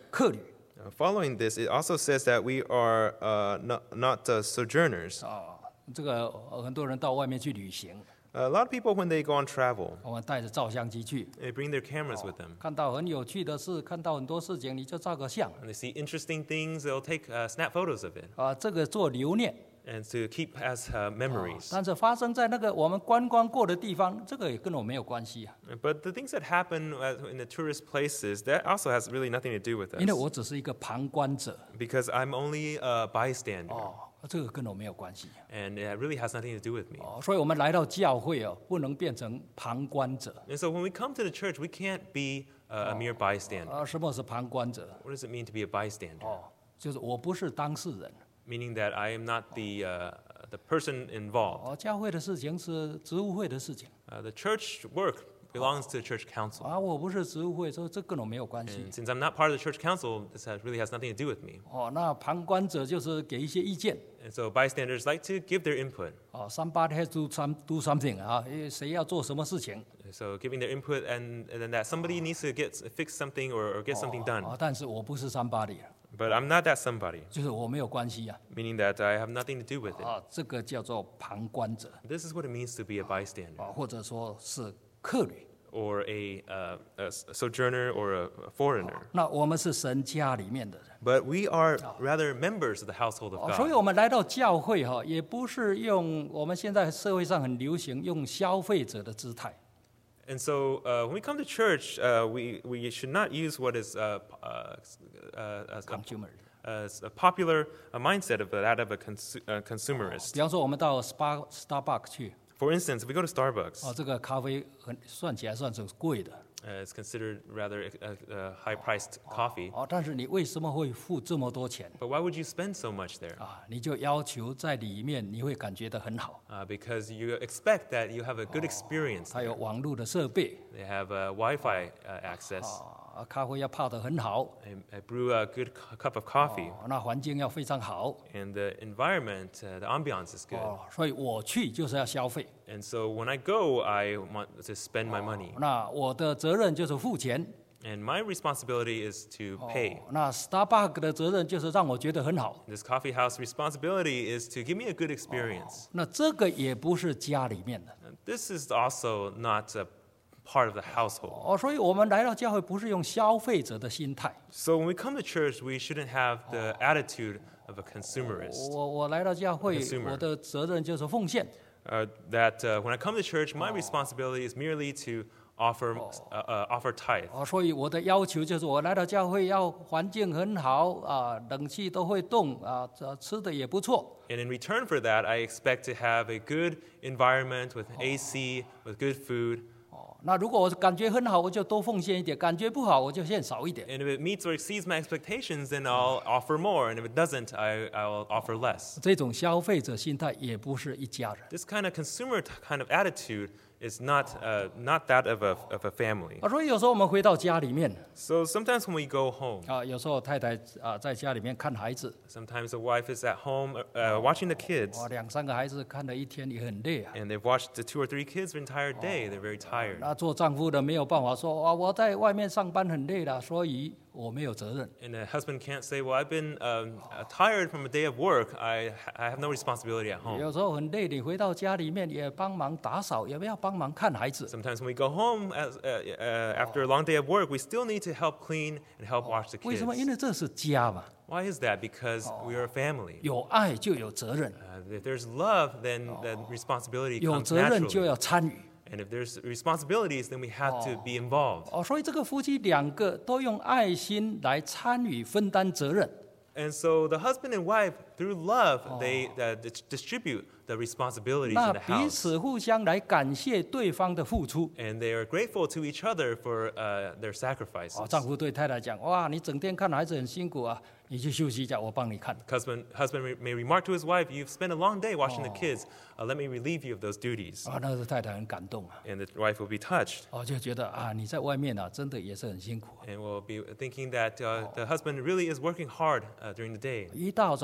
客旅 Uh, following this, it also says that we are uh, not, not uh, sojourners. 啊。这个呃很多人到外面去旅行， A lot of people, when they go on travel, 我们带着照相机去， they bring their cameras with them. 看到很有趣的事，看到很多事情，你就照个相 And they see interesting things, they'll take uh, snap photos of it 啊，这个做留念。 and to keep as uh, memories. 但是发生在那个我们观光过的地方，这个也跟我没有关系啊， But the things that happen uh, in the tourist places, that also has really nothing to do with 因为 us. 我只是一个旁观者 Because I'm only a bystander. 哦，这个跟我没有关系 And it really has nothing to do with me. 哦，所以我们来到教会哦，不能变成旁观者 And so when we come to the church, we can't be uh, a mere bystander. 啊。什么是旁观者？ What does it mean to be a bystander? 哦，就是我不是当事人 Meaning that I am not the, uh, the person involved. 哦，教会的事情是职务会的事情 Uh, the church work belongs to the church council. 啊，我不是职务会，所以这跟我没有关系 And since I'm not part of the church council, this has, really has nothing to do with me. 哦。那旁观者就是给一些意见 And so bystanders like to give their input. 哦，somebody has to some do something 啊，因为谁要做什么事情 So giving their input and, and then that somebody needs to get fix something or, or get something done. 哦，但是我不是 somebody， But I'm not that somebody, 就是我没有关系啊。 meaning that I have nothing to do with it. 啊，这个叫做旁观者 This is what it means to be a bystander 啊，或者说是客旅。 or a, uh, a sojourner or a, a foreigner. 那我们是神家里面的人 But we are rather members of the household of 哦，所以 God. 我们来到教会哈，也不是用我们现在社会上很流行用消费者的姿态 And so uh, when we come to church, uh, we, we should not use what is uh, uh, uh, a, ，consumer。 a, a popular uh, mindset of that of a consu- uh, consumerist. 比方说，我们到 Spa Starbucks 去， For instance, if we go to Starbucks, 哦，这个咖啡很算起来算是贵的 uh, it's considered rather a, a high-priced coffee. 哦，但是你为什么会付这么多钱 But why would you spend so much there? 啊？你就要求在里面你会感觉到很好， Uh, because you expect that you have a good experience. 它有网络的设备 They have uh, Wi-Fi uh, access. 啊，咖啡要泡得很好 I, I brew a good cu- cup of coffee, 哦，那环境要非常好 and the environment, uh, the ambiance is good. 哦，所以我去就是要消费。 And so when I go, I want to spend my money. 那我的责任就是付钱， And my responsibility is to pay. 哦那 Starbucks 的责任就是让我觉得很好。 This coffee house responsibility is to give me a good experience. 那这个也不是家里面的 And this is also not a part of the household. 哦，所以我们来到教会不是用消费者的心态。 So when we come to church, we shouldn't have the attitude of a consumerist. 我我来到教会 Consumer， 我的责任就是奉献。 Uh, that uh, when I come to church, my responsibility is merely to offer uh, uh, offer tithe. 哦，所以我的要求就是我来到教会要环境很好啊，冷气都会动啊，这吃的也不错。 And in return for that, I expect to have a good environment with A C, with good food. 哦，那如果我感觉很好，我就多奉献一点；感觉不好，我就献少一点。 And if it meets or exceeds my expectations, then I'll offer more. And if it doesn't, I, I'll offer less. 这种消费者心态也不是一家人 This kind of consumer t- kind of attitude is not, uh, not that of a, of a family. 啊。所以有时候我们回到家里面 So sometimes when we go home, 啊，有时候太太啊在家里面看孩子， sometimes the wife is at home uh, watching the kids. 哇，两三个孩子看了一天也很累啊。 And they've watched the two or three kids the entire day. They're very tired. 那做丈夫的没有办法说啊，我在外面上班很累了，所以我没有责任。 And a husband can't say, well, I've been um, uh, tired from a day of work. I, I have no responsibility at home. 有时候很累，你回到家里面也帮忙打扫，也不要帮忙看孩子。 Sometimes when we go home as, uh, uh, after a long day of work, we still need to help clean and help watch the 为 kids. 什么？因为这是家嘛， Why is that? Because we are a family. 有爱就有责任， Uh, if there's love, then the responsibility 有 comes 责任就 naturally. 要参与。 And if there's responsibilities, then we have to be involved. 哦，所以这个夫妻两个都用爱心来参与分担责任。 And so the husband and wife, through love, they uh, dis- distribute the responsibilities 那 in the 彼 house. 此互相来感谢对方的付出。 And they are grateful to each other for uh, their sacrifices. 哦，丈夫对太太讲：“哇，你整天看孩子很辛苦啊，你去休息一下，我帮你看。 Husband, husband re- may remark to his wife, you've spent a long day watching the kids. Uh, let me relieve you of those duties. ” 啊，那个太太很感动啊， And the wife will be touched 哦，就觉得啊，你在外面啊，真的也是很辛苦啊。 and will be thinking that uh, the husband really is working hard uh, during the day. 一大早出去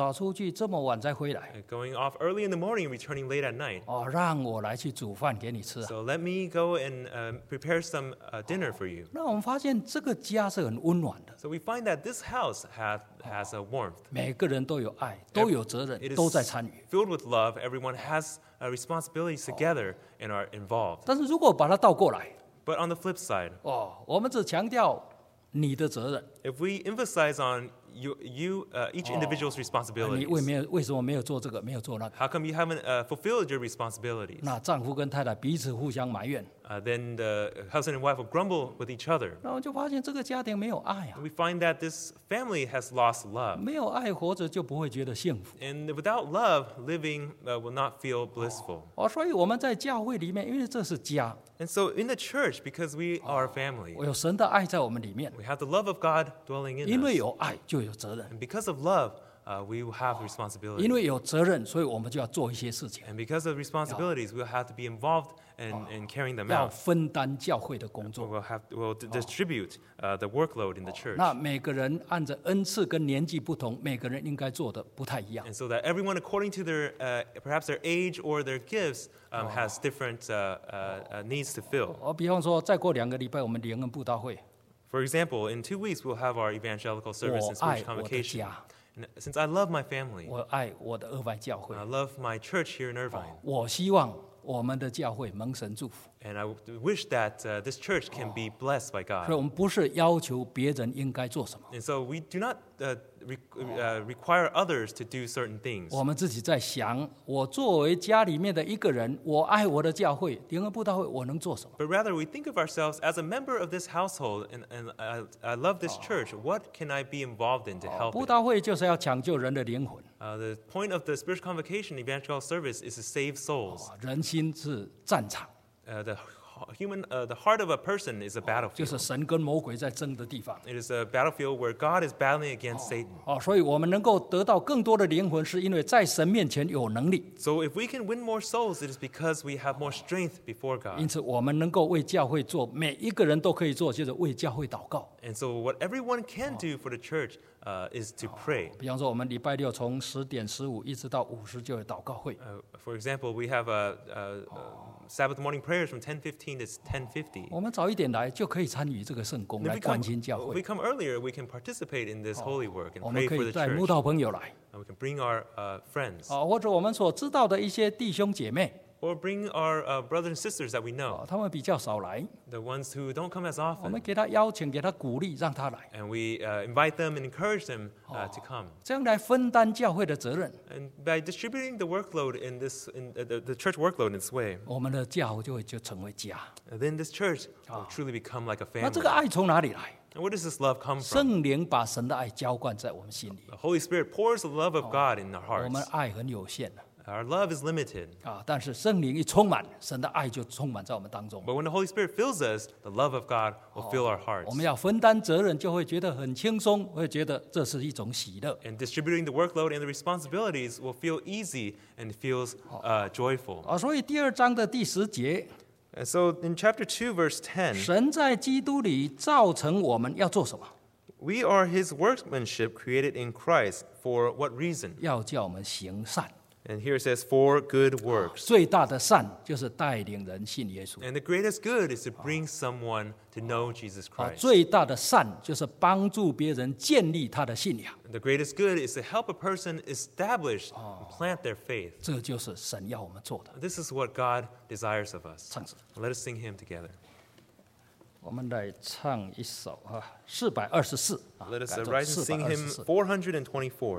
去这么晚才回来， uh, going off early in the morning, returning late at night. 哦，让我来去煮饭给你吃啊。 So let me go and um, prepare some uh, dinner for you. 那我们发现这个家是很温暖的， So we find that this house has, has a warmth. 每个人都有爱，都有责 It 任， is 都在参与。 filled with love. Everyone has uh, responsibilities together and are involved. 但是如果把它倒过来， But on the flip side, 哦，我们只强调你的责任， if we emphasize on you, you uh, each individual's 你 responsibilities, 为没有为什么没有做这个，没有做那个？ how come you haven't uh, fulfilled your responsibilities? 那丈夫跟太太彼此互相埋怨， Uh, then the husband and wife will grumble with each other. 然后就发现这个家庭没有爱啊， We find that this family has lost love. 没有爱活着就不会觉得幸福 And without love, living uh, will not feel blissful. 哦。所以我们在教会里面，因为这是家， And so in the church, because we are family, 有神的爱在我们里面， we have the love of God dwelling in 因为 us. 有爱就有责任， And because of love, uh, we will have 因 responsibility. 为有责任，所以我们就要做一些事情， And because of responsibilities, we'll have to be involved in, in carrying them 要 out. 分担教会的工作。 We'll have we'll d- distribute uh, the workload in the church. 那每个人按着恩赐跟年纪不同，每个人应该做的不太一样。 And so that everyone, according to their uh, perhaps their age or their gifts, um, has different uh, uh, uh, needs to fill. 我比方说，再过两个礼拜我们联恩布道会， For example, in two weeks we'll have our evangelical service 我 and 爱 spiritual 我的 convocation. 家， And since I love my family, 我爱我的俄外教会 I，love my church here in Irvine, 我希望我们的教会蒙神祝福。 and I w- wish that uh, this church can be blessed by 所以 God. 我们不是要求别人应该做什么， And so we do not uh, re- uh, require others to do certain things. 我们自己在想，我作为家里面的一个人，我爱我的教会，联恩布道会，我能做什么？ But rather, we think of ourselves as a member of this household, and, and I, I love this church. What can I be involved in to help 布 it? 道会就是要抢救人的灵魂， Uh, the point of the spiritual convocation evangelical service is to save souls. 人心是战场， Uh, the h- human, uh, the heart of a person is a 就 battlefield. 是神跟魔鬼在争的地方。 It is a battlefield where God is battling against Satan. 哦，所以我们能够得到更多的灵魂，是因为在神面前有能力， So if we can win more souls, it is because we have more strength before 因 God. 此我们能够为教会做，每一个人都可以做，就是为教会祷告。 And so what everyone can do for the church uh, is to pray. 比方说，我们礼拜六从十点十五一直到五十就有祷告会， Uh, for example, we have a, a, a Sabbath morning prayers from ten fifteen to ten fifty. 我们早一点来就可以参与这个圣工， If 来 we 关 come, 心教 if we 会。 come earlier, we can participate in this holy work 我 and 们 pray 可 for 以 the 带慕 church. 道朋友来， And we can bring our uh, friends 啊，或者我们所知道的一些弟兄姐妹， or bring our uh, brothers and sisters that we know, 啊，他们比较少来， the ones who don't come as 我们 often. 给他邀请，给他鼓励，让他来， And we uh, invite them and encourage them uh, to come. 这样来分担教会的责任， And by distributing the workload in this, in uh, the, the church workload in this way, 我们的教会就会就成为家。 uh, then this church will truly become like a 那这个 family. 爱从哪里来？ And where does this love come from? 圣灵把神的爱浇灌在我们心里， The Holy Spirit pours the love of God in our 我们 hearts. 爱很有限的 Our love is limited. 啊，但是圣灵一充满，神的爱就充满在我们当中。 But when the Holy Spirit fills us, the love of God will fill our hearts. 我们要分担责任，就会觉得很轻松，会觉得这是一种喜乐。 And distributing the workload and the responsibilities will feel easy and feels uh, joyful. 啊，所以第二章的第十节， And so in chapter two, verse ten, 神在基督里造成我们要做什么？ we are his workmanship created in Christ. For what reason? 要叫我们行善。 And here it says, for good works. 最大的善就是带领人信耶稣。 And the greatest good is to bring someone to know Jesus 啊， Christ. 最大的善就是帮助别人建立他的信仰。 And the greatest good is to help a person establish and plant their faith. 这就是神要我们做的。 This is what God desires of us. 唱诗， Let us sing him together. 我们来唱一首啊，四百二十四啊， Let us 改 uh, 作 rise and 四百 sing 二十 hymn 四。 four hundred twenty-four.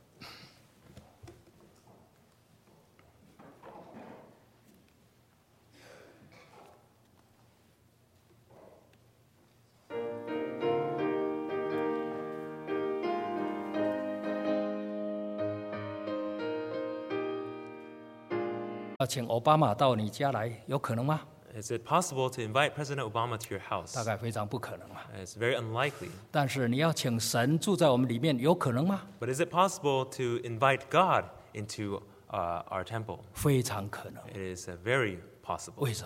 "要请奥巴马到你家来，有可能吗？ Is it possible to invite President Obama to your house? 大概非常不可能啊。 It's very unlikely. 但是你要请神住在我们里面，有可能吗？ But is it possible to invite God into uh, our temple? 非常可能。 It is uh, very possible. 为什么？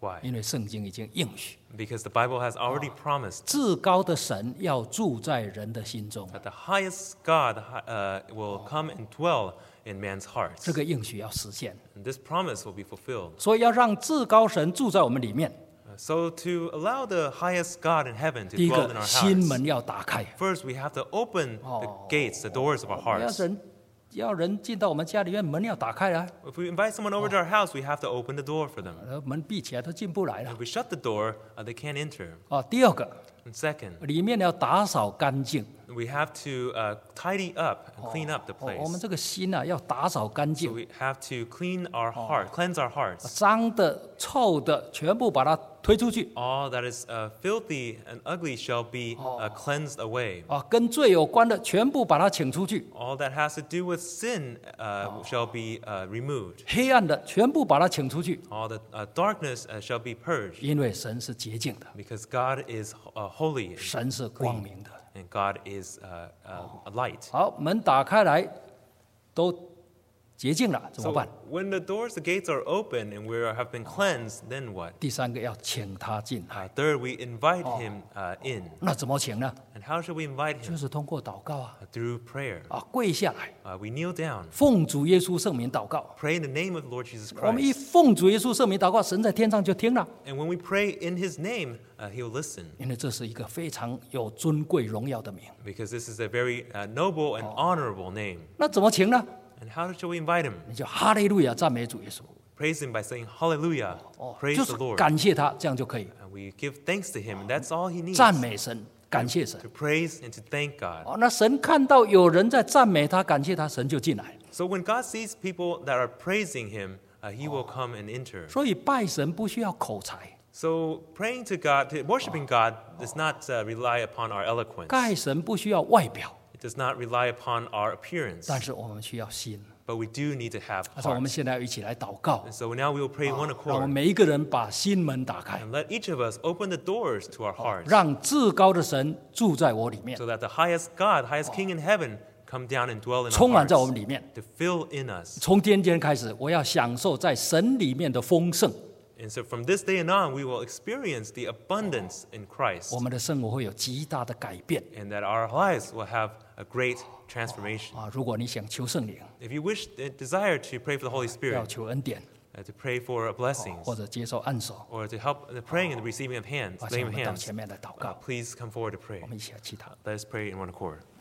Why? 因为圣经已经应许， Because the Bible has already promised 至高的神要住在人的心中， that the highest God uh, will come and dwell in man's hearts. 这个应许要实现， And this promise will be fulfilled. 所以要让至高神住在我们里面。 Uh, So to allow the highest God in heaven to 第一 dwell 个， in our 心 hearts, 门要打开， first we have to open the gates, the doors of our 要 hearts. 人要人进到我们家里面，门要打开来， If we invite someone over to our house, we have to open the door for them. 呃门闭起来都进不来了 If we shut the door, uh, they can't enter. 啊。第二个， And second, 里面要打扫干净， we have to uh, tidy up and clean up the 哦我们 place. 这个心啊要打扫干 So 净， we have to clean our heart, cleanse our hearts. 脏的、臭的全部把它推出去 All that is uh, filthy and ugly shall be uh, cleansed away. 啊，跟罪有关的全部把它请出去， All that has to do with sin uh, shall be uh, removed. 黑暗的全部把它请出去， All the uh, darkness uh, shall be purged. 因为神是洁净的， Because God is uh, holy 神是光明的。 and God is uh, uh, a light. 好，门打开来，都洁净了，怎么 So 办？ when the doors, the gates are open and we are- have been cleansed, then what? 第三个要请他进来， Uh, third, we invite him uh, in. 那怎么请呢？ And how should we invite 就 him? 是通过祷告啊， Uh, through prayer. 啊，跪下来， Uh, we kneel down, 奉主耶稣圣名祷告。 pray in the name of Lord Jesus 我们一 Christ. 奉主耶稣圣名祷告，神在天上就听了， And when we pray in his name, uh, he'll listen. 因为这是一个非常有尊贵荣耀的名。 Because this is a very uh, noble and honorable name. 那怎么请呢？ And how should we invite him? 你就哈利路亚赞美主耶稣， Praise him by saying hallelujah. 哦， Praise 就 the 是 Lord. 感谢他，这样就可以 And we give thanks to him, and that's all he needs. 赞美神，感谢神。 To praise and to thank God. 哦，那神看到有人在赞美他、感谢他，神就进来。 So when God sees people that are praising him, uh, he will come and enter. 所以拜神不需要口才， So praying to God, to worshiping God, does not uh, rely upon our eloquence. 拜神不需要外表， It does not rely upon our appearance. 但是我们需要心。 But we do need to have 所以我们 hearts. 现在要一起来祷告， And so now we will pray in one 让我们 accord. 每一个人把心门打开， And let each of us open the doors to our hearts 让至高的神住在我里面， so that the highest God, highest King in heaven, come down and dwell in 充 our 满在我 hearts 们里面。 to fill in us. 从今天开始，我要享受在神里面的丰盛， And so from this day and on, we will experience the abundance in Christ, 我们的生活会有极大的改变 and that our lives will have a great transformation. 啊！如果你想求圣灵， If you wish and desire to pray for the Holy 要 Spirit, 求恩典， uh, to pray for blessings, 或者接受按手， or to help the praying and the receiving of hands, 啊，请 laying 我 of 们到 hands, 前面来祷 uh, 告， please come forward to pray. 我们一起来祈祷。 Let us pray in one accord.